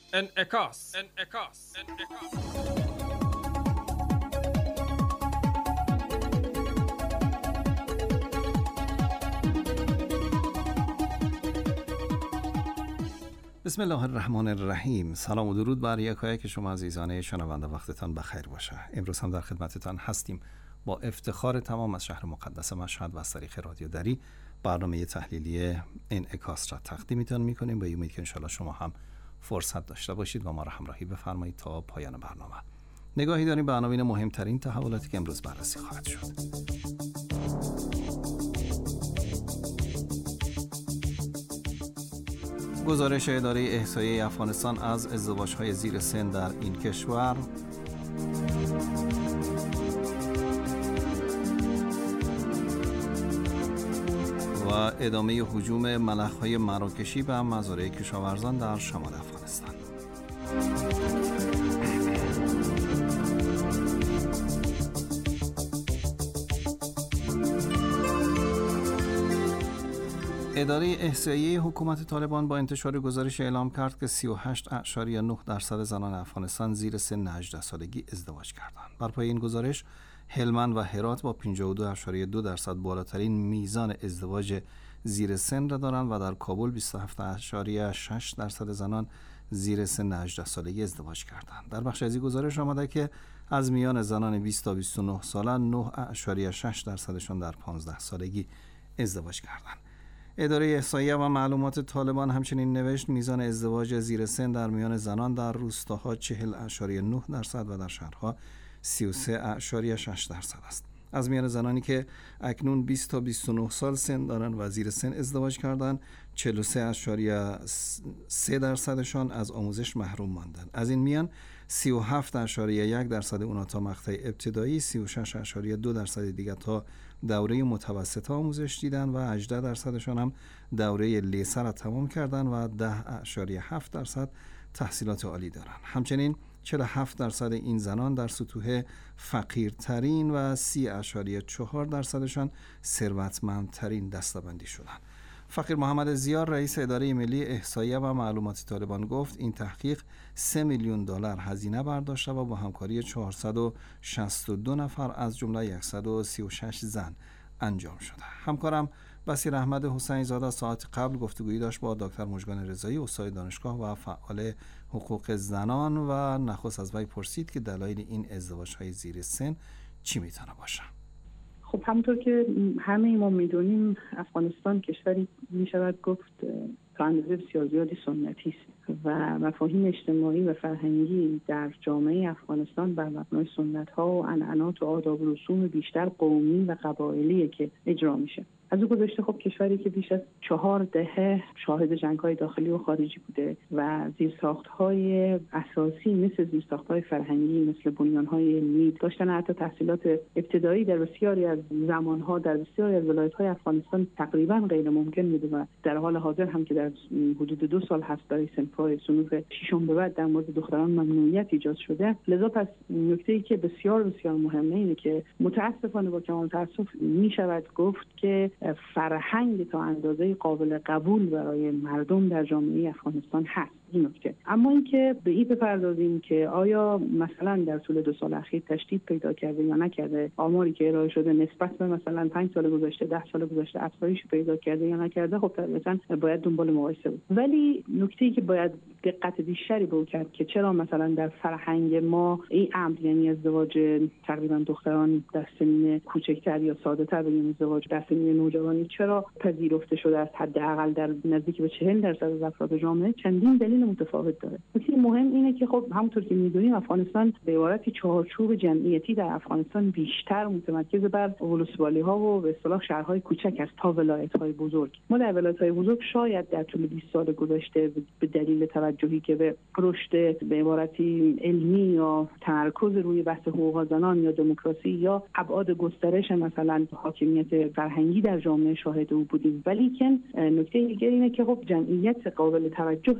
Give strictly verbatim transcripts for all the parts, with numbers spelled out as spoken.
انعکاس انعکاس انعکاس بسم الله الرحمن الرحیم. سلام و درود بر یکایک شما عزیزان شنونده، وقتتان بخیر باشه. امروز هم در خدمتتان هستیم با افتخار تمام از شهر مقدس مشهد و از طریق رادیو دری برنامه تحلیلی انعکاس را تقدیمتان میکنیم. به امید که انشاءالله شما هم فرصت داشته باشید و ما را همراهی بفرمایید تا پایان برنامه. نگاهی داریم به عناوین مهمترین تحولاتی که امروز بررسی خواهد شد. گزارش اداره احصایه افغانستان از ازدواج‌های زیر سن در این کشور، و ادامه هجوم ملخ‌های مراکشی به مزارع کشاورزان در شمال افغانستان. اداره احصایه حکومت طالبان با انتشار گزارش اعلام کرد که سی و هشت اشاریه نه درصد زنان افغانستان زیر سن هجده سالگی ازدواج کردند. بر پایه این گزارش هلمند و هرات با پنجاه و دو اشاریه دو درصد بالاترین میزان ازدواج زیر سن را دارند و در کابل بیست و هفت اشاریه شش درصد زنان زیر سن هجده سالگی ازدواج کردند. در بخش از این گزارش آمده که از میان زنان بیست تا بیست و نه ساله نه اشاریه شش درصدشان در پانزده سالگی ازدواج کردند. اداره احصایه و معلومات طالبان همچنین نوشت میزان ازدواج زیر سن در میان زنان در روستاها چهل اشاریه نه درصد و در شهرها سی و سه اشاریه شش درصد است. از میان زنانی که اکنون بیست تا بیست و نه سال سن دارند و زیر سن ازدواج کردند، چهل و سه اشاریه سه درصدشان از آموزش محروم ماندند. از این میان سی و هفت اشاریه یک درصد اونا تا مقطع ابتدایی، سی و شش اشاریه دو درصد دیگر تا دوره متوسطه آموزش دیدند و هجده درصدشان هم دوره لیسه را تمام کردند و ده اشاریه هفت درصد تحصیلات عالی دارند. همچنین چهل و هفت درصد این زنان در سطوح فقیرترین و سی اشاریه چهار درصدشان ثروتمندترین دسته‌بندی شدند. فقیر محمد زیار رئیس اداره ملی احصایه و معلومات طالبان گفت این تحقیق سه میلیون دلار هزینه برداشته و با همکاری چهارصد و شصت و دو نفر از جمله صد و سی و شش زن انجام شده. همکارم بصیر احمد حسین زاده ساعت قبل گفتگویی داشت با دکتر مژگان رضایی، استاد دانشگاه و فعال حقوق زنان، و نخست از وی پرسید که دلایل این ازدواج‌های زیر سن چی میتونه باشه. خب همونطور که همه ما میدونیم افغانستان کشوری میشود گفت تا اندازه بسیار زیادی سنتی است و مفاهیم اجتماعی و فرهنگی در جامعه افغانستان بر مبنای سنت‌ها و عنعنات و آداب و رسوم بیشتر قومی و قبایلیه که اجرا میشه. از او گذشته خب کشوری که بیش از چهار دهه شاهد جنگ‌های داخلی و خارجی بوده و زیرساخت‌های اساسی مثل زیرساخت‌های فرهنگی، مثل بنیان‌های علمی داشتن، حتی تحصیلات ابتدایی در بسیاری از زمان‌ها در بسیاری از ولایت‌های افغانستان تقریباً غیر ممکن بوده و در حال حاضر هم که در حدود دو سال هست برای صنف‌های صنوف ششم به بعد در مورد دختران ممنوعیت ایجاد شده. لذا پس نکته‌ای که بسیار بسیار مهمه اینه که متأسفانه با کمال تأسف می‌شود گفت که فرهنگ تا اندازه قابل قبول برای مردم در جامعه افغانستان هست. این نکته. اما اینکه به این بپردازیم که آیا مثلا در طول دو سال اخیر تشدید پیدا کرده یا نکرده، آماری که ارائه شده نسبت به مثلا پنج سال گذشته، ده سال گذشته افزایش پیدا کرده یا نکرده، خب طبعا باید دنبال مقایسه بود. ولی نکته‌ای که باید دقت بیشتری به کرد که چرا مثلا در فرهنگ ما این امر، یعنی ازدواج تقریبا دختران در سنین کوچکتر یا ساده‌تر، بگیم ازدواج در سنین نوجوانی، چرا پذیرفته شده است حداقل در نزدیک به چهل درصد از افراد جامعه، چندین دلیل متفاوت داره. نکته مهم اینه که خب همونطور که می‌دونیم افغانستان به عبارت چهارچوب جمعیتی در افغانستان بیشتر متمرکز بر ولسوالی‌ها و به اصطلاح شهرهای کوچک است تا ولایت‌های بزرگ. ما در ولایت‌های بزرگ شاید در طول بیست سال گذشته به دلیل توجهی که به رشد به عبارتی علمی یا تمرکز روی بحث حقوق زنان یا دموکراسی یا ابعاد گسترش مثلا حاکمیت فرهنگی در جامعه شاهد او بودیم. ولی که نکته دیگه اینه که خب جمعیت قابل توجه در افغانستان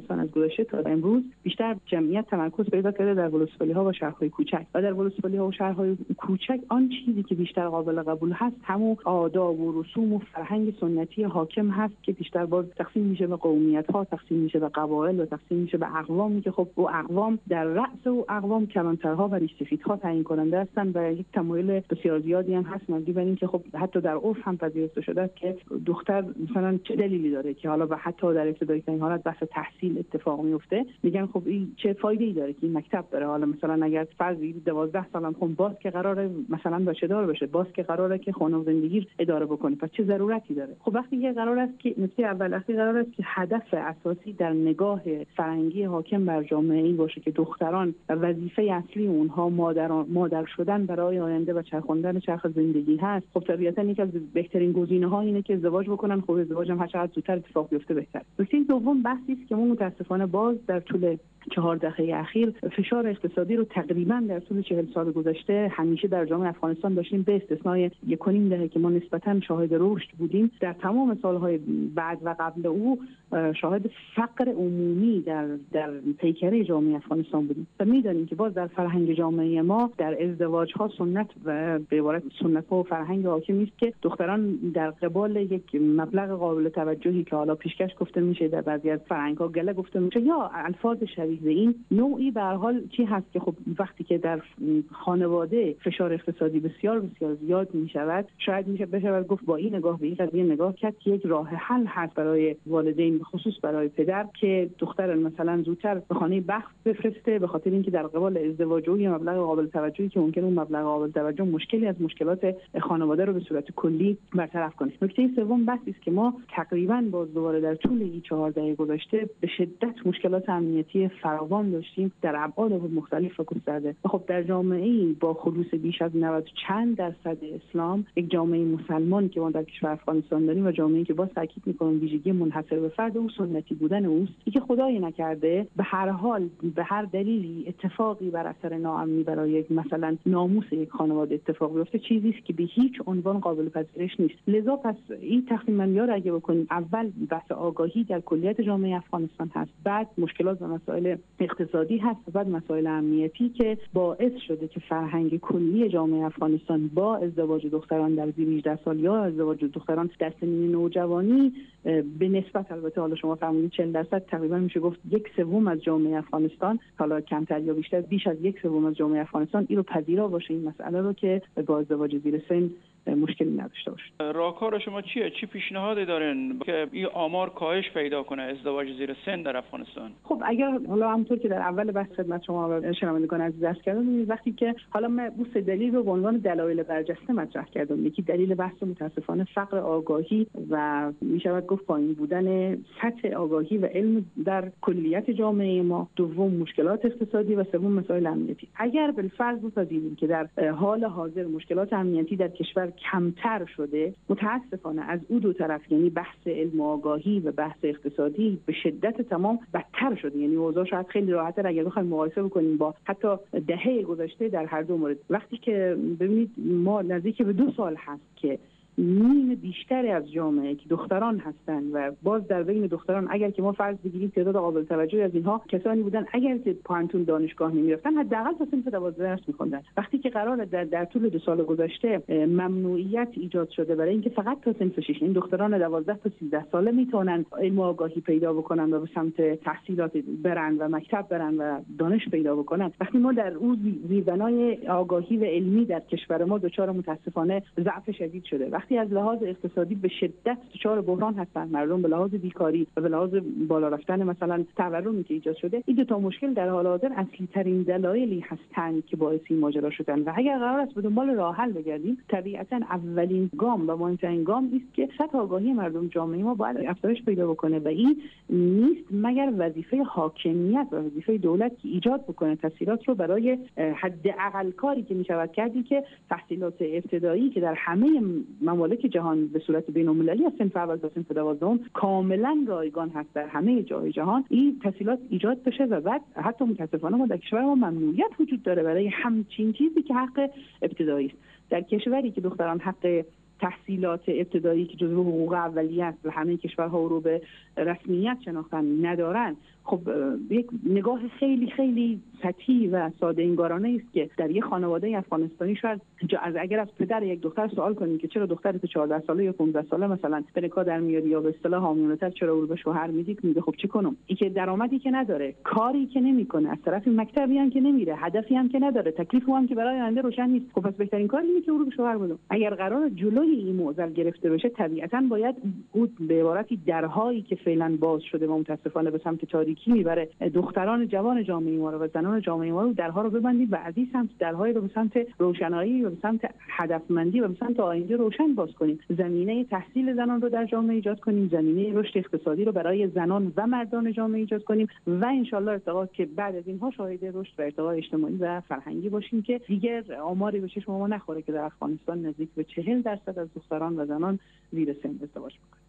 افغانستان از گذشته تا امروز بیشتر جمعیت تمرکز پیدا کرده در ولسوالی‌ها و شهرهای کوچک و در ولسوالی‌ها و شهرهای کوچک آن چیزی که بیشتر قابل قبول هست همون آداب و رسوم و فرهنگ سنتی حاکم هست که بیشتر باز تقسیم میشه به قومیت‌ها، تقسیم میشه به قبایل و تقسیم میشه به اقوامی که خب او اقوام در رأس و اقوام کلانترها و ریش‌سفیدها تعیین کننده هستند و یک تمایل بسیار زیادی هم هست مبنی بر اینکه خب حتی در عرف هم پذیرفته شده است که دختر مثلا چه دلیلی داره که حالا و حتی در ابتدایی ترین حالت بحث تحصیل اتفاق میفته میگن خب این چه فایده‌ای داره که این مکتب بره. حالا مثلا اگر فرضی دوازده سالم خب باز که قراره مثلا بچه دار بشه، باز که قراره که خانه و زندگی اداره بکنه، پس چه ضرورتی داره؟ خب وقتی که قرار است که نکته اول وقتی قرار است که هدف اساسی در نگاه فرهنگی حاکم بر جامعه این باشه که دختران وظیفه اصلی اونها مادران مادر شدن برای آینده و چرخوندن چرخ زندگی هست، خب طبیعتا یکی از بهترین گزینه‌ها اینه که ازدواج بکنن. خب ازدواج هم هر چقدر زودتر اتفاق بیفته بهتر. نکته دوم بحثی است که ما متاسفانه باز در طول چهار دهه اخیر فشار اقتصادی رو تقریبا در طول چهل سال گذشته همیشه در جامعه افغانستان داشتیم، به استثنای یک و نیم دهه که ما نسبتاً شاهد رشد بودیم. در تمام سالهای بعد و قبل او شاهد فقر عمومی در در پیکره جامعه افغانستان بودیم و می‌دانیم که باز در فرهنگ جامعه ما در ازدواج‌ها سنت و به عبارت سنت‌ها و فرهنگ حاکم است که دختران در قبال یک مبلغ قابل توجهی که حالا پیشکش گفته میشه، در بعضی از فرهنگ‌ها گله گفته میشه یا الفاظ شبیه به این، نوعی به هر حال چی هست که خب وقتی که در خانواده فشار اقتصادی بسیار بسیار زیاد می‌شود، شاید میشه بشه گفت با این نگاه به این قضیه نگاه کرد که یک راه حل هست برای والدین خصوص برای پدر که دختر مثلا زودتر به خانه بخت بفرسته به خاطر اینکه در قبال ازدواج و مبلغ قابل توجهی که ممکنه اون مبلغ قابل توجه مشکلی از مشکلات خانواده رو به صورت کلی برطرف کنه. نکته سوم بحثی است که ما تقریبا باز دوباره در طول این چهار دهه گذشته به شدت مشکلات امنیتی فراوان داشتیم در ابعاد مختلف و گسترده و خب در جامعه‌ای با خلوص بیش از نود چند درصد اسلام، یک جامعه مسلمان که ما در کشور افغانستان داریم و جامعه‌ای که باز تاکید می‌کنم ویژگی منحصر به فرد و سنتی بودن اوست که خدای نکرده به هر حال به هر دلیلی اتفاقی بر اثر ناامنی برای یک مثلا ناموس یک خانواده اتفاق بیفته، چیزی است که به هیچ عنوان قابل پذیرش نیست. لذا پس این تقسیم بندی ها را اگه بکنیم، اول بحث آگاهی در کلیت جامعه افغانستان هست، بعد مشکلات و مسائل اقتصادی هست و بعد مسائل امنیتی که باعث شده که فرهنگ کلی جامعه افغانستان با ازدواج دختران در زیر هجده سال یا ازدواج دختران در سنین نوجوانی به نسبت البته حالا شما فرمودید چهل درصد، تقریبا میشه گفت یک سوم از جامعه افغانستان، حالا کمتر یا بیشتر بیش از یک سوم از جامعه افغانستان این رو پذیرا باشه این مسئله رو که با ازدواج زیر سن مشکلی نداشته باشه. راهکار شما چیه؟ چی پیشنهادی دارین که این آمار کاهش پیدا کنه ازدواج زیر سن در افغانستان؟ خب اگر حالا همونطور که در اول بحث خدمت شما و شنوندگان عزیز عرض کردم، وقتی که حالا من اون سه دلیل رو به عنوان دلایل برجسته مطرح کردم، یکی دلیل بحث متاسفانه فقر آگاهی و میشود گفت پایین بودن سطح آگاهی و علم در کلیت جامعه ما، دوم مشکلات اقتصادی و سوم مسائل امنیتی. اگر بالفرض بپذیریم که در حال حاضر مشکلات امنیتی در کشور کمتر شده، متاسفانه از او دو طرف یعنی بحث علم و آگاهی و بحث اقتصادی به شدت تمام بدتر شده. یعنی اوضاع شاید خیلی راحت‌تر اگر بخوایم مقایسه بکنیم با حتی دهه گذشته در هر دو مورد. وقتی که ببینید ما نزدیک به دو سال هست که نیم بیشتری از جامعه که دختران هستند و باز در بین دختران اگر که ما فرض بگیریم تعداد قابل توجهی از اینها کسانی بودن اگر که پانتون دانشگاه نمی‌رفتن حداقل تا صنف دوازده درس می‌خوندن. وقتی که قرار در در طول دو سال گذشته ممنوعیت ایجاد شده برای اینکه فقط تا صنف شش این دختران دوازده تا سیزده ساله میتونن علم و آگاهی پیدا بکنن و به سمت تحصیلات برن و مکتب برن و دانش پیدا بکنن، وقتی ما در اون زیربنای آگاهی و علمی در کشور ما دچار متاسفانه ضعف شدید شده، وقتی از لحاظ اقتصادی به شدت دچار بحران هستند مردم به لحاظ بیکاری و به لحاظ بالا رفتن مثلا تورمی که ایجاد شده، این دو تا مشکل در حال حاضر اصلی ترین دلایلی هستند که باعث این ماجرا شدن و اگر قرار است به دنبال راه حل بگردیم، طبیعتا اولین گام و مهمترین گام است که سطح آگاهی مردم جامعه ما باید افزایش پیدا بکنه و این نیست مگر وظیفه حاکمیت و وظیفه دولت که ایجاد بکنه تسهیلات رو برای حداقل کاری که میشود کردی که تحصیلات ابتدایی که در همه ممالک جهان به صورت بین‌المللی از صنف اول تا صنف دوازدهم کاملا رایگان هست در همه جای جهان، این تسهیلات ایجاد بشه و بعد حتی متاسفانه ما در کشور ما ممنوعیت وجود داره برای همچین چیزی که حق ابتدایی است. در کشوری که دختران حق تحصیلات ابتدایی که جزو حقوق اولیه است و همه کشورها رو به رسمیت شناختن ندارن، خب یک نگاه خیلی خیلی سطحی و ساده انگارانه است که در یک خانواده افغانستانی شاید از اگر از پدر یک دختر سوال کنیم که چرا دخترت چهارده ساله یا پانزده ساله مثلا به نکاح در میاری یا به اصطلاح حامیانه‌تر چرا او رو به شوهر میدی، میگه خب چی کنم؟ این که درآمدی که نداره، کاری که نمیکنه، از طرف مکتبی هم که نمیره، هدفی هم که نداره، تکلیفی هم که برای آینده روشن نیست، خب پس بهترین کار اینه که او رو به شوهر بدم. اگر قرار جلوی این معضل گرفته بشه طبیعتاً باید او به عبارتی درهایی که فعلا باز شده و متاسفانه به سمت تاریکی میبره دختران جوان جامعه ما رو و زنان جامعه ما رو درها رو ببندید و از این سمت درهای رو به سمت روشنایی و به سمت هدفمندی و به سمت آینده روشن باز کنیم. زمینه تحصیل زنان رو در جامعه ایجاد کنیم، زمینه رشد اقتصادی رو برای زنان و مردان جامعه ایجاد کنیم و ان شاء الله ارتقا که بعد از اینها شاهد رشد و ارتقا اجتماعی و فرهنگی باشیم که دیگر آماری به چشم ما نخوره که در افغانستان نزدیک به چهل درصد از دختران و زنان زیر سن ازدواج میکنند.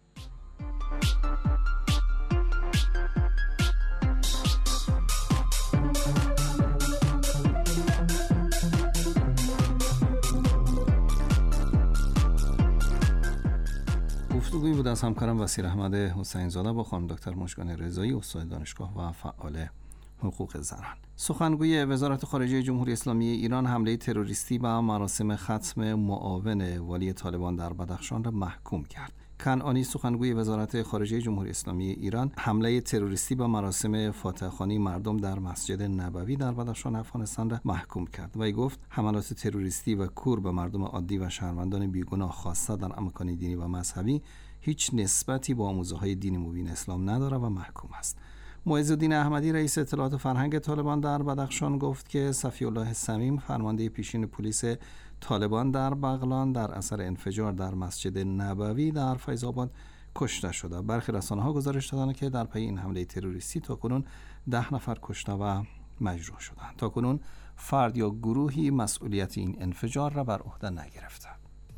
گفتگویی بود از همکارم وسیر احمد حسین زاده با خانم دکتر مژگان رضایی، استاد دانشگاه و فعال حقوق زنان. سخنگوی وزارت خارجه جمهوری اسلامی ایران حمله تروریستی به مراسم ختم معاون والی طالبان در بدخشان را محکوم کرد. کنعانی سخنگوی وزارت خارجه جمهوری اسلامی ایران حمله تروریستی به مراسم فاتحخوانی مردم در مسجد نبوی در بدخشان افغانستان را محکوم کرد و گفت حملات تروریستی و کور به مردم عادی و شهروندان بیگناه خاصه در اماکن دینی و مذهبی هیچ نسبتی با آموزه‌های دین مبین اسلام ندارد و محکوم است. معز الدین احمدی رئیس اطلاعات و فرهنگ طالبان در بدخشان گفت که صفی الله صمیم فرمانده پیشین پلیس طالبان در بغلان در اثر انفجار در مسجد نبوی در فیض آباد کشته شده. برخی رسانه‌ها گزارش دادند که در پی این حمله تروریستی تاکنون ده نفر کشته و مجروح شدند. تاکنون فرد یا گروهی مسئولیت این انفجار را بر عهده نگرفته.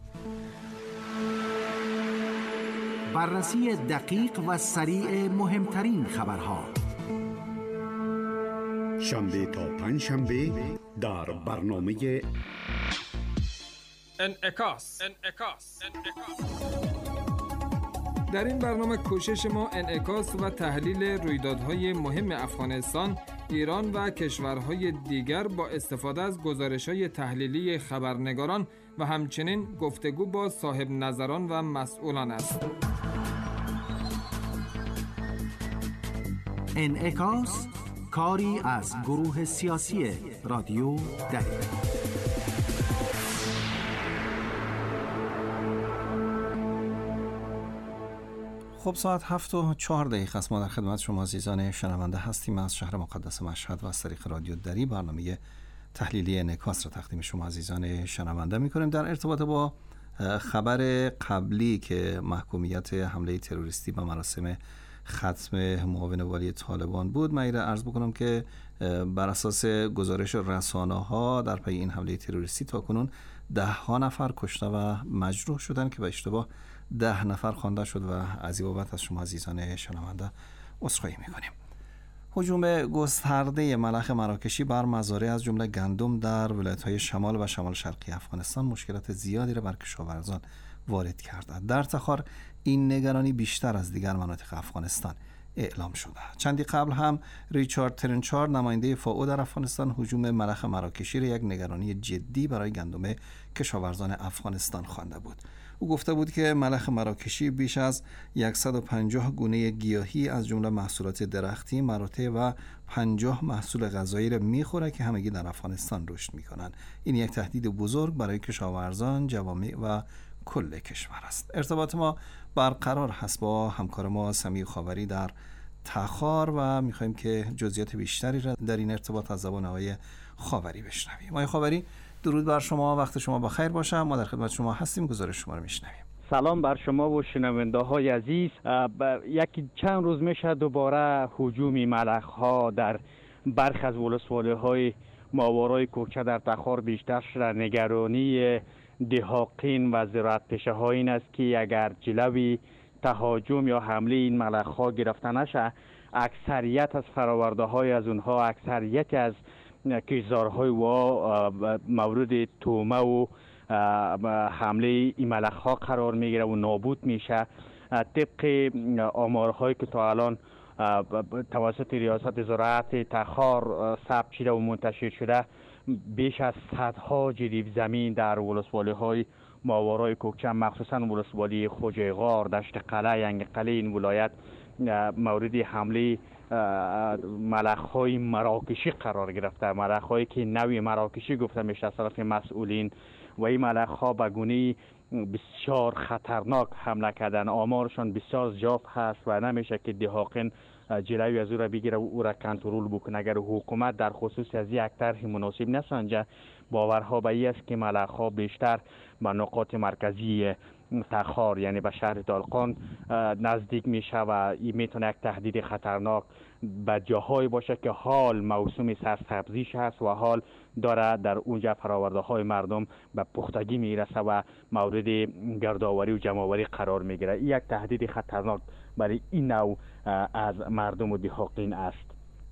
بررسی دقیق و سریع مهمترین خبرها شنبه تا پنج شنبه در برنامه انعکاس. انعکاس. در این برنامه کوشش ما انعکاس و تحلیل رویدادهای مهم افغانستان، ایران و کشورهای دیگر با استفاده از گزارش‌های تحلیلی خبرنگاران و همچنین گفتگو با صاحب نظران و مسئولان است. انعکاس کاری از گروه سیاسی رادیو دری. خب ساعت هفت و چهار دقیقه است. ما در خدمت شما عزیزان شنونده هستیم. از شهر مقدس مشهد و از طریق رادیو دری برنامه تحلیلی انعکاس را تقدیم شما عزیزان شنونده می‌کنیم. در ارتباط با خبر قبلی که محکومیت حمله تروریستی به مراسم ختم معاون والی طالبان بود، من ایره عرض بکنم که بر اساس گزارش رسانه‌ها در پی این حمله تروریستی تاکنون ده ها نفر کشته و مجروح شدند که به اشتباه ده نفر خوانده شد و از این بابت از شما عزیزان شنونده عذرخواهی می‌کنیم. هجوم گسترده ملخ مراکشی بر مزارع از جمله گندم در ولایت‌های شمال و شمال شرقی افغانستان مشکلات زیادی را بر کشاورزان وارد کرده. در تخار این نگرانی بیشتر از دیگر مناطق افغانستان اعلام شده. چندی قبل هم ریچارد ترنچار نماینده فائو در افغانستان هجوم ملخ مراکشی را یک نگرانی جدی برای گندم کشاورزان افغانستان خوانده بود. او گفته بود که ملخ مراکشی بیش از صد و پنجاه گونه گیاهی از جمله محصولات درختی، مراتع و پنجاه محصول غذایی را میخوره که همگی در افغانستان رشد میکنند. این یک تهدید بزرگ برای کشاورزان، جوامع و کل کشور است. ارتباط ما برقرار هست با همکار ما سمیع خاوری در تخار و میخوایم که جزئیات بیشتری را در این ارتباط از زبان آقای خاوری بشنویم. آقای خاوری، درود بر شما، وقت شما بخیر باشه. ما در خدمت شما هستیم، گزارش شما رو میشنویم. سلام بر شما و شنونده های عزیز. یکی چند روز میشه دوباره هجوم ملخ ها در برخی از ولسوالی های ماورای کوکچه در تخار بیشتر شده. نگرانی دهاقین و زراعت پیشه ها این است که اگر جلوی تهاجم یا حمله این ملخ ها گرفته نشه، اکثریت از فراورده های از اونها، اکثریت از کشزارهای و مورد تومه و حمله این ملخ ها قرار میگیره و نابود میشه. طبق آمارهایی که تا الان توسط ریاست زراعت تخار ثبت شده و منتشر شده، بیش از صدها جریب زمین در ولسوالی‌های ماورای کوکچه، مخصوصا ولسوالی خوجیغار، دشت قلعه، ینگ قلعه این ولایت مورد حمله ملخ‌های مراکشی قرار گرفته. ملخ‌هایی که نوی مراکشی گفته میشه از طرف مسئولین، و این ملخ‌ها به گونه‌ای بسیار خطرناک حمله کردن. آمارشان بسیار زیاد هست و نمیشه که دهاقین جلوی از او را بگیره و او را کنترل بکنه. اگر حکومت در خصوص از یک طرح مناسب نسنجه، باورها به این است که ملخ‌ها بیشتر به نقاط مرکزی تخار یعنی به شهر دالقان نزدیک میشه و این میتونه یک تهدید خطرناک به جاهای باشه که حال موسم سرسبزیش هست و حال داره در اونجا فراورده های مردم به پختگی میرسه و مورد گردآوری و جمع‌آوری قرار میگیره. این یک تهدید خطرناک برای این نوع از مردم و دهاقین است.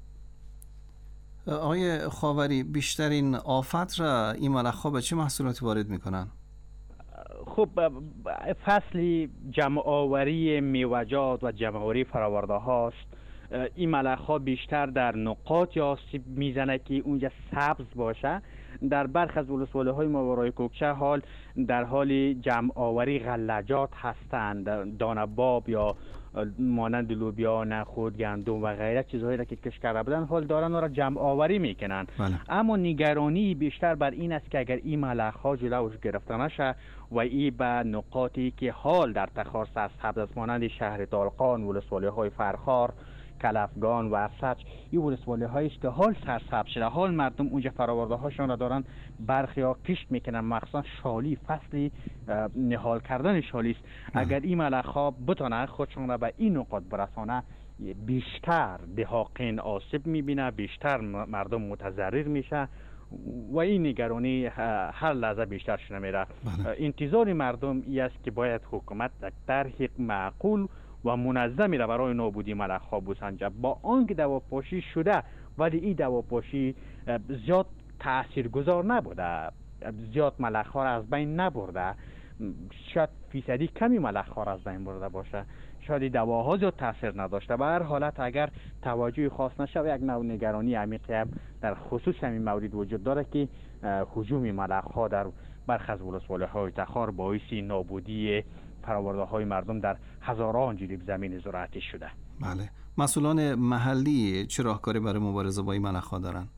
آقای خاوری، بیشترین آفت را این ملخ‌ها به چه محصولاتی وارد میکنن؟ خب فصل جمع‌آوری میوه‌جات و جمع‌آوری فراورده هاست. این ملخ‌ها بیشتر در نقاط آسیب میزنه که اونجا سبز باشه. در برخی از ولسوالی‌های ماورای کوکچه حال در حال جمع‌آوری غلجات هستند، دانه‌باب یا مانند لوبیا، نخود، گندم و غیره چیزهایی را که کش کرده بودن حال دارن و را جمع آوری میکنن. بله. اما نگرانی بیشتر بر این است که اگر این ملخ‌ها جلوش گرفته نشه و این به نقاطی که حال در تخار سرسبز است مانند شهر دالقان، ولسوالی‌های فرخار، کلفگان و سچ، این ولسوالی‌هایی است که حال سرسبز شده، حال مردم اونجا فراورده هاشون را دارن برخیا کشت میکنن، مخصوصا شالی، فصل نهال کردن شالی است. اگر این ملخ‌ها بتونه خودشون را به این نقاط برسانه، بیشتر دهاقین آسیب میبینه، بیشتر مردم متضرر میشه و این نگرانی هر لحظه بیشتر شده میره. انتظار مردم این است که باید حکومت طرح معقول و منظمی را برای نابودی ملخ‌ها بسنجه. با آنکه دواپاشی شده ولی این دواپاشی زیاد تاثیرگذار نبوده، زیاد ملخ‌ها را از بین نبرده، شاید فیصدی کمی ملخ‌ها را از بین برده باشه، شاید دواها زیاد تاثیر نداشته. به هر حالت اگر توجه خاص نشه و یک نوع نگرانی عمیقی در خصوص همین مورد وجود داره که هجوم ملخ‌ها در برخی از ولسوالی‌های تخار باعث نابودی فراورده های مردم در هزاران جریب زمین زراعتی شده. بله. مسئولان محلی چه راهکاری برای مبارزه با این ملخ‌ها دارن؟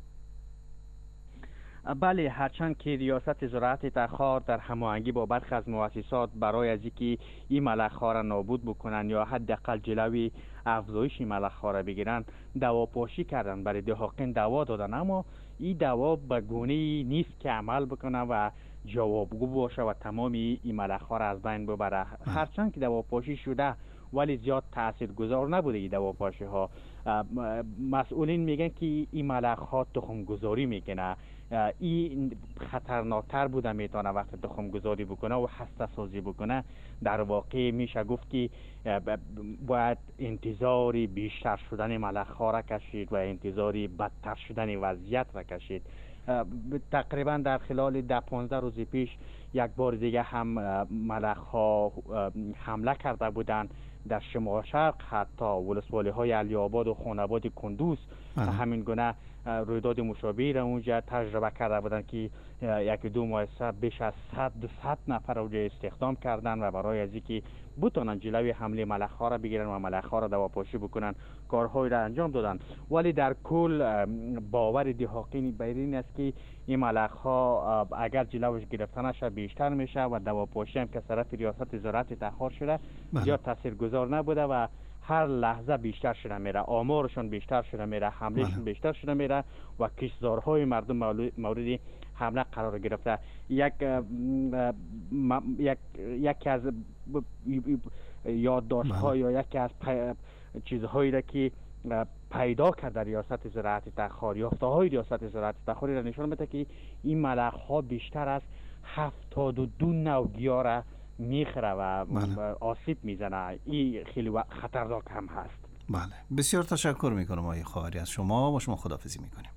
بله، هرچند که ریاست زراعت تخار در هماهنگی با برخی از مؤسسات برای از اینکه این ملخ‌ها را نابود بکنن یا حداقل جلوی افزایش این ملخ‌ها را بگیرن دواپاشی کردن، برای دهاقین دوا دادن، اما این دوا به گونه‌ای نیست که عمل بکنه و جوابگو باشه و تمام این ملخ‌ها را از بین ببره. هرچند که دواپاشی شده ولی زیاد تاثیرگذار نبوده این دواپاشی ها. مسئولین میگن که این ملخ‌ها تخم گذاری میکنه، این خطرناکتر بوده میتونه وقت تخم گذاری بکنه و هسته سازی بکنه. در واقع میشه گفت که باید انتظاری بیشتر شدن ملخ‌ها را کشید و انتظاری بدتر شدن وضعیت را کشید. تقریبا در خلال ده پانزده روز پیش یک بار دیگه هم ملخ‌ها حمله کرده بودند در شمال شرق، حتی ولسوالی‌های علی‌آباد و خان‌آباد کندوز همین گونه رویداد مشابهی را اونجا تجربه کرده بودند که یک دو ماه بیش از صد صد نفر اونجا استخدام کردند و برای از اینکه بتونن جلوی حمله ملخ‌ها را بگیرن و ملخ‌ها را دواپاشی بکنن کارهایی را انجام دادن. ولی در کل باور دهاقین بر این است که این ملخ‌ها اگر جلوش گرفته نشه بیشتر میشه و دواپاشی هم که طرف ریاست زراعت تخار شده زیاد تاثیرگذار نبوده و هر لحظه بیشتر شده میره، آمارشون بیشتر شده میره، حملهشون بیشتر شده میره و کشتزارهای مردم مورد حمله قرار گرفته. یک یک یکی از یادداشت‌ها یا یکی از چیزهایی را که پیدا کرده ریاست زراعت تخار، یافته‌های ریاست زراعت تخار را نشان میده که این ملخ‌ها بیشتر از هفتاد و دو نوع گیاه را میخره و بله. آسیب میزنه. این خیلی خطرناک هم هست. بله، بسیار تشکر میکنم آقای خاوری از شما. با شما خداحافظی میکنیم.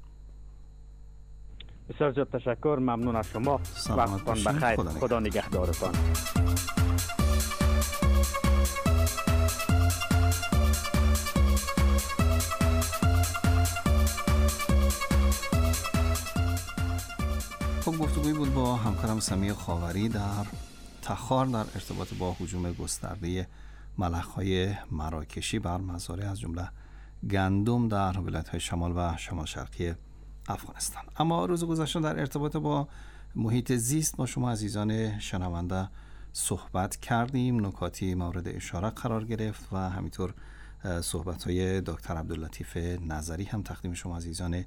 بسیار زیاد تشکر، ممنون از شما. وقتتان بخیر. خدا, خدا نگهدارتان. خب گفتگویی بود با همکارم سمیع خاوری در تخار در ارتباط با هجوم گسترده ملخ‌های مراکشی بر مزارع از جمله گندم در ولایت‌های شمال و شمال شرقی افغانستان. اما روز گذشته در ارتباط با محیط زیست با شما عزیزان شنونده صحبت کردیم، نکاتی مورد اشاره قرار گرفت و همینطور صحبت‌های دکتر عبداللطیف نظری هم تقدیم شما عزیزان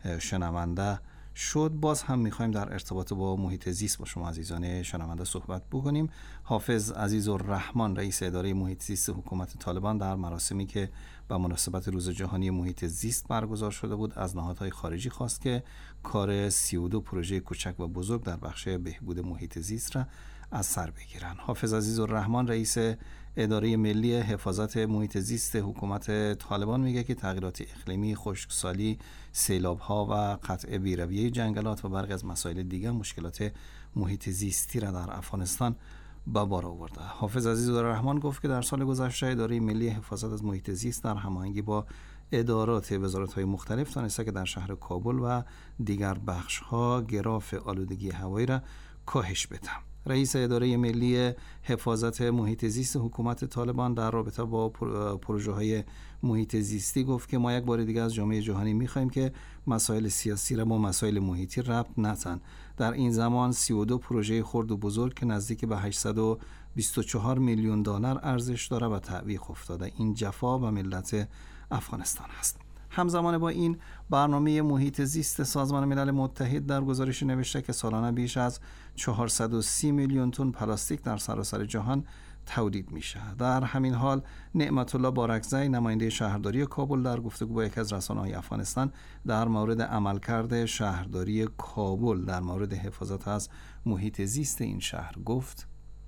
شنونده شد. باز هم میخوایم در ارتباط با محیط زیست با شما عزیزان شنونده صحبت بکنیم. حافظ عزیزالرحمن رئیس اداره محیط زیست حکومت طالبان در مراسمی که به مناسبت روز جهانی محیط زیست برگزار شده بود از نهادهای خارجی خواست که کار سی و دو پروژه کوچک و بزرگ در بخش بهبود محیط زیست را از سر بگیرند. حافظ عزیزالرحمن رئیس اداره ملی حفاظت محیط زیست حکومت طالبان میگه که تغییرات اقلیمی، خشکسالی، سیلاب‌ها و قطع بیرویه جنگلات و برخی از مسائل دیگر مشکلات محیط زیستی را در افغانستان به بار آورده. حافظ عزیزالرحمن گفت که در سال گذشته اداره ملی حفاظت از محیط زیست در هماهنگی با ادارات وزارت‌های مختلف تانسته که در شهر کابل و دیگر بخش‌ها گراف آلودگی هوایی را کاهش بده. رئیس اداره ملی حفاظت محیط زیست حکومت طالبان در رابطه با پروژه های محیط زیستی گفت که ما یک بار دیگه از جامعه جهانی میخوایم که مسائل سیاسی را با مسائل محیطی ربط ندن. در این زمان سی و دو پروژه خرد و بزرگ که نزدیک به هشتصد و بیست و چهار میلیون دلار ارزش داره و تعویق افتاده. این جفا به ملت افغانستان است. همزمان با این برنامه محیط زیست سازمان ملل متحد در گزارش نوشته که سالانه بیش از چهارصد و سی میلیون تن پلاستیک در سراسر جهان تولید میشه. در همین حال نعمت الله بارکزی نماینده شهرداری کابل در گفتگو با یکی از رسانه‌های افغانستان در مورد عملکرد شهرداری کابل در مورد حفاظت از محیط زیست این شهر گفت: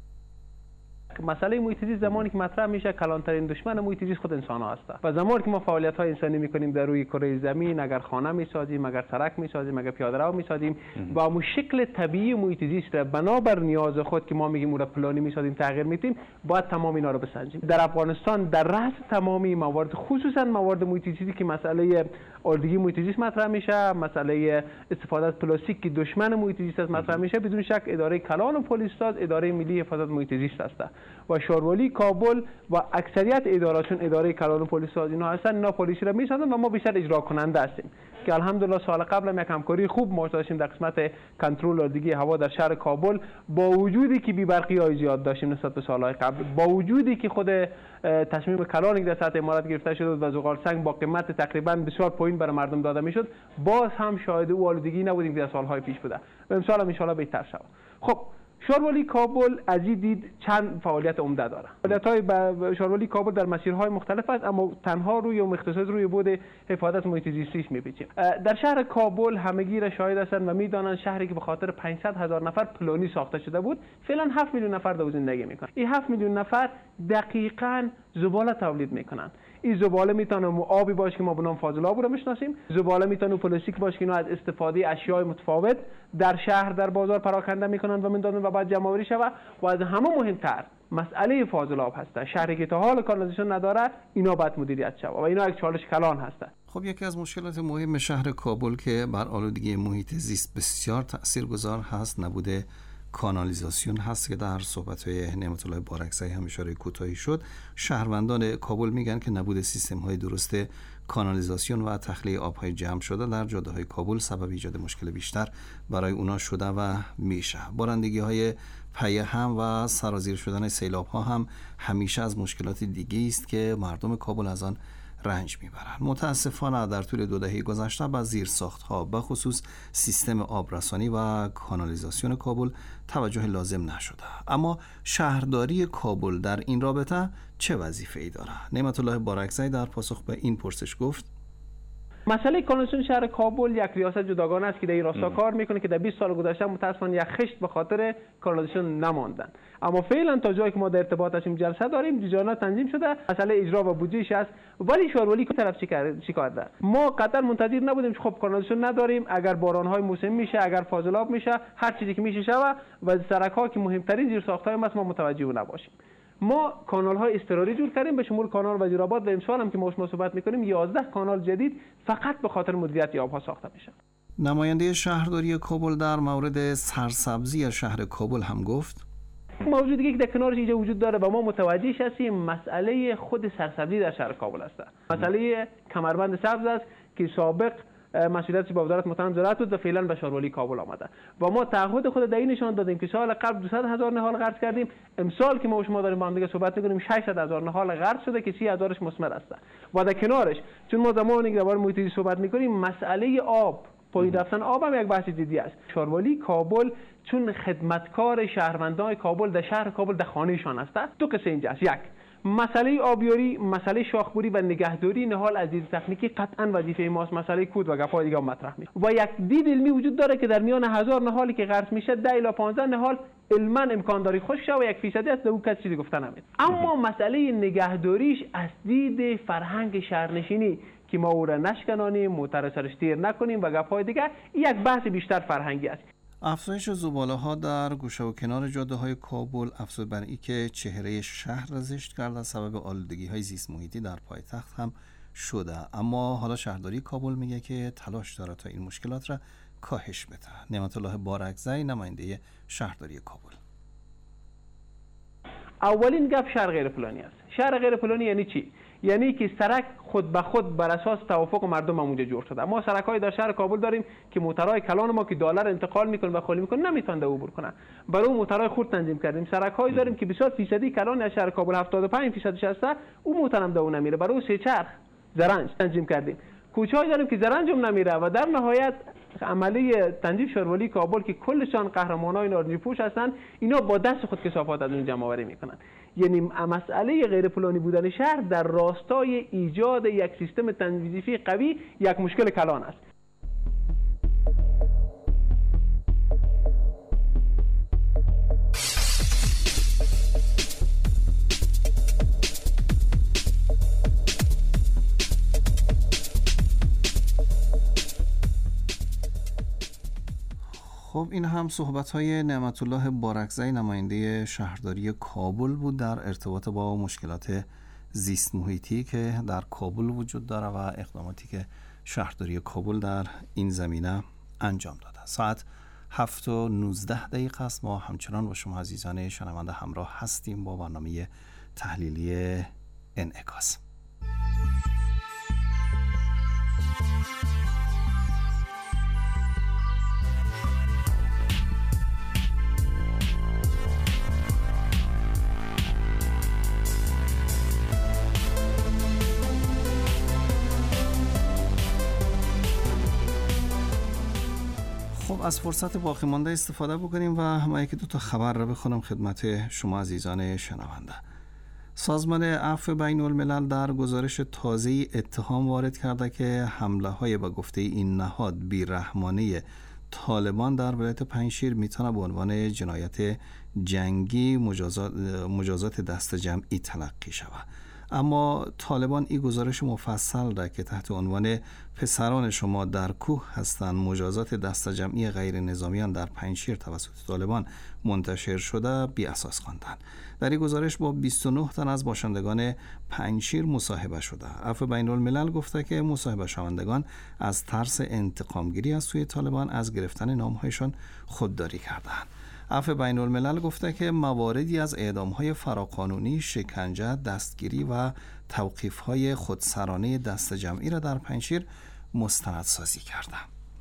مسئله محیط زیست زمانی که مطرح میشه کلانترین دشمن محیط زیست خود انسان ها هست و زمانی که ما فعالیت های انسانی میکنیم در روی کره زمین، اگر خانه میسازیم، اگر سرک میسازیم، اگر پیاده رو میسازیم، با مو شکل طبیعی محیط زیست را بنابر نیاز خود که ما میگیم اون را پلانی میسازیم تغییر میدیم، باید تمام اینا رو بسنجیم. در افغانستان در رأس تمامی موارد خصوصا موارد محیط زیستی که مسئله آلودگی محیط زیست مطرح میشه، مسئله استفاده از پلاستیک که دشمن محیط زیست است مطرح میشه، بدون شک اداره کلان و پلیساز اداره ملی حفاظت محیط زیست است و شاروالی کابل و اکثریت اداراتون اداره کلان و پلیساز اینا هستن. اینا پلیسی را میسازن و ما بیشتر اجرا کننده هستیم که الحمدلله سال قبل هم یک همکاری خوب ما داشتیم در قسمت کنترل آلودگی هوا در شهر کابل، با وجودی که بی برقی های زیاد داشتیم نسبت به سالهای قبل، با وجودی که خود تصمیم کلانی که در سطح امارات گرفته شد و زغال سنگ با قیمت تقریبا بسیار پایین برای مردم داده میشد، باز هم شاهد او آلودگی نبودیم که در سالهای پیش بوده و امسال هم ان شاء الله بهتر شود. خب شاروالی کابل از این دید چند فعالیت عمده داره. فعالیت‌های شاروالی کابل در مسیرهای مختلف است اما تنها روی و مختصر روی بود حفاظت محیط زیستی میپیچه. در شهر کابل همگی را شاهد هستند و میدانند شهری که به خاطر پانصد هزار نفر پلانی ساخته شده بود فعلا هفت میلیون نفر در زندگی میکنند. این هفت میلیون نفر دقیقاً زباله تولید میکنند. این زباله میتونه آبی باشه که ما به نام فاضل آب رو میشناسیم، زباله میتونه پلاستیک باشه که اینا از استفاده اشیاء متفاوت در شهر در بازار پراکنده میکنن و میدادن و بعد جمع آوری شود و از همه مهمتر مسئله فاضل آب هست. شهری که تا حال کانالیزاسیون نداره اینا باید مدیریت شود و اینا یک چالش کلان هست. خب یکی از مشکلات مهم شهر کابل که بر آلودگی محیط زیست بسیار تاثیرگذار هست نبوده کانالیزاسیون هست که در صحبت‌های نعمت الله بارکزی هم اشاره کوتاهی شد. شهروندان کابل میگن که نبود سیستم‌های درست کانالیزاسیون و تخلیه آب‌های جمع شده در جاده‌های کابل سبب ایجاد مشکل بیشتر برای اونا شده و میشه. بارندگی‌های پیه هم و سرازیر شدن سیلاب‌ها هم همیشه از مشکلات دیگه است که مردم کابل از آن رنج میبرند. متاسفانه در طول دو دهه گذشته به زیرساخت‌ها به خصوص سیستم آبرسانی و کانالیزاسیون کابل توجه لازم نشده. اما شهرداری کابل در این رابطه چه وظیفه‌ای دارد؟ نعمت الله بارکزی در پاسخ به این پرسش گفت: مسئله کانالیزاسیون شهر کابل یک ریاست جداگانه است که در این راستا کار میکنه که در بیست سال گذشته متأسفانه یک خشت به خاطر کانالیزاسیون نماندن، اما فعلا تا جایی که ما در ارتباط هستیم جلسه داریم، جریانات تنظیم شده، مسئله اجرا و بودجهش است. ولی شاروالی که طرف چی کار داره؟ ما قطعا منتظر نبودیم که خب کانالیزاسیون نداریم، اگر بارانهای موسمی میشه، اگر فاضل آب میشه، هر چیزی که میشه شود و سرک‌ها که مهمترین زیرساخت‌های ما ما متوجه نباشیم. ما کانال های اضطراری جور کردیم به شمول کانال وزیرآباد و امسال هم که ما صحبت میکنیم یازده کانال جدید فقط به خاطر مدیریت آبها ساخته میشه. نماینده شهرداری کابل در مورد سرسبزی شهر کابل هم گفت موضوع دیگه که در کنارش اینجا وجود داره و ما متوجهش هستیم مسئله خود سرسبزی در شهر کابل است. مسئله کمربند سبز است که سابق مسئولیتش با وزارت محترم زراعت بود و فعلا به شهروالی کابل آمده و ما تعهد خود در این نشان دادیم که سال قبل دویست هزار نهال قرض کردیم. امسال که ما و شما داریم با هم دیگه صحبت می‌کنیم ششصد هزار نهال قرض شده که سی هزارش مثمر است. و در کنارش چون ما زمانی که درباره محیط زیست صحبت می‌کنیم مسئله آب پایین رفتن آب هم یک بحث جدی است. شهروالی کابل چون خدمتکار شهروندان کابل در شهر کابل در خانه‌شان است. دو قصه اینجا است. یک مسئله آبیاری، مسئله شاخبوری و نگهداری نهال از دید تکنیکی قطعا وظیفه ماست. مسئله کود و گپ‌های دیگه مطرح میشه و یک دید علمی وجود داره که در میان هزار نهالی که قرض میشه ده الی پانزده نهال علما امکان داری خشک شه و یک فیصدی است او کسی چیزی گفتن نمیاد. اما مسئله نگهداریش از دید فرهنگ شهرنشینی که ما او را نشکنانیم، موتر سرش تیر نکنیم و گپ‌های دیگه یک بحث بیشتر فرهنگی است. افزایش زباله‌ها در گوشه و کنار جاده‌های کابل افزود بر این که چهره شهر را زشت کرده سبب آلودگی‌های زیست محیطی در پایتخت هم شده. اما حالا شهرداری کابل میگه که تلاش داره تا این مشکلات را کاهش بده. نعمت الله بارکزی نماینده شهرداری کابل: اولین گپ شهر غیر پلانی است. شهر غیر پلانی یعنی چی؟ یعنی که سرک خود به خود بر اساس توافق مردم اونجا جور شده. ما سرک‌های در شهر کابل داریم که موترهای کلان ما که دلار انتقال میکنن و خالی میکنن نمیتونن عبور کنن. برای اون موترهای خرد تنظیم کردیم. سرک‌هایی داریم که بسیار فیصدی کلان از شهر کابل هفتاد و پنج درصدش هست، اون موترم دو نمیره. برای اون سه چرخ زرنج تنظیم کردیم. کوچه‌ای داریم که زرنج هم نمیره و در نهایت عملی تنظیم شهروالی کابل که کلشان قهرمانای نارنجی‌پوش هستن، اینا با دست خود کثافات از اون جمع آوری میکنن. یعنی مسئله غیر پلانی بودن شهر در راستای ایجاد یک سیستم تنظیفی قوی یک مشکل کلان است. خب این هم صحبت‌های نعمت الله بارکزی نماینده شهرداری کابل بود در ارتباط با مشکلات زیست محیطی که در کابل وجود داره و اقداماتی که شهرداری کابل در این زمینه انجام داده. ساعت هفت و نوزده دقیقه است. ما همچنان با شما عزیزان شنونده همراه هستیم با برنامه تحلیلی انعکاس. خب از فرصت باقی مانده استفاده بکنیم و ما یکی دو تا خبر را بخونم خدمت شما عزیزان شنونده. سازمان عفو بین الملل در گزارش تازه‌ای اتهام وارد کرده که حمله های به گفته این نهاد بی‌رحمانه طالبان در ولایت پنجشیر میتونه به عنوان جنایت جنگی مجازات, مجازات دست جمعی تلقی شود. اما طالبان این گزارش مفصل را که تحت عنوان پسران شما در کوه هستند مجازات دست جمعی غیر نظامیان در پنجشیر توسط طالبان منتشر شده بی اساس خواندند. در این گزارش با بیست و نه تن از باشندگان پنجشیر مصاحبه شده. عفو بین الملل گفته که مصاحبه شوندگان از ترس انتقامگیری از سوی طالبان از گرفتن نامهایشان خودداری کردند. عفو بین الملل گفته که مواردی از اعدام‌های فراقانونی، شکنجه، دستگیری و توقیف‌های خودسرانه دست جمعی را در پنجشیر مستندسازی کرده.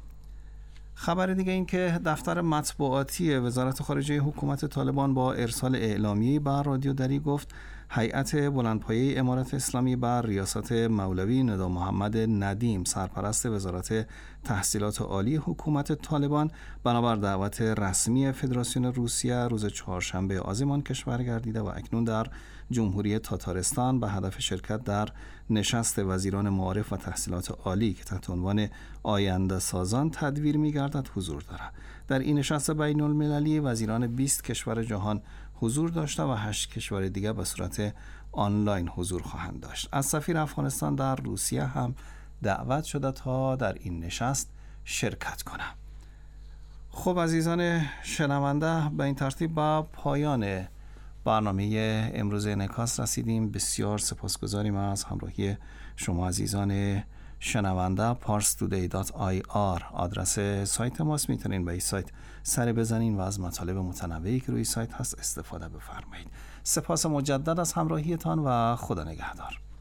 خبر دیگه این که دفتر مطبوعاتی وزارت خارجه حکومت طالبان با ارسال اعلامیه‌ای بر رادیو دری گفت هیئت بلندپایه امارت اسلامی بر ریاست مولوی ندا محمد ندیم سرپرست وزارت تحصیلات عالی حکومت طالبان بنابر دعوت رسمی فدراسیون روسیه روز چهارشنبه آزمان کشور گردیده و اکنون در جمهوری تاتارستان به هدف شرکت در نشست وزیران معارف و تحصیلات عالی که تحت عنوان آینده سازان تدبیر می‌گردد حضور دارد. در این نشست بین المللی وزیران بیست کشور جهان حضور داشته و هشت کشور دیگر به صورت آنلاین حضور خواهند داشت. از سفیر افغانستان در روسیه هم دعوت شده تا در این نشست شرکت کنه. خب عزیزان شنونده، به این ترتیب با پایان برنامه امروز انعکاس رسیدیم. بسیار سپاسگزاریم از همراهی شما عزیزان شنونده پارس تودی دات آی آر آدرس سایت ماست. میتونین به این سایت سر بزنین و از مطالب متنوعی که روی سایت هست استفاده بفرمایید. سپاس مجدد از همراهیتان و خدا نگهدار.